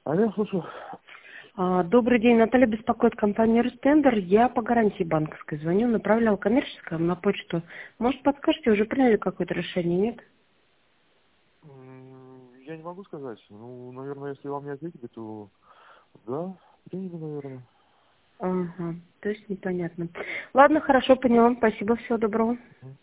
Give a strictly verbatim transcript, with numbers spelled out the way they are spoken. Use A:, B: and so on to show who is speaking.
A: А я слушаю.
B: А, Добрый день, Наталья беспокоит компания Ростендер. Я по гарантии банковской звоню, направляла коммерческое на почту. Может, подскажете, уже приняли какое-то решение, нет?
A: М, Я не могу сказать. Ну, наверное, если вам не ответили, то да, приняли, наверное.
B: Ага, то есть непонятно. Ладно, хорошо, поняла. Спасибо, всего доброго.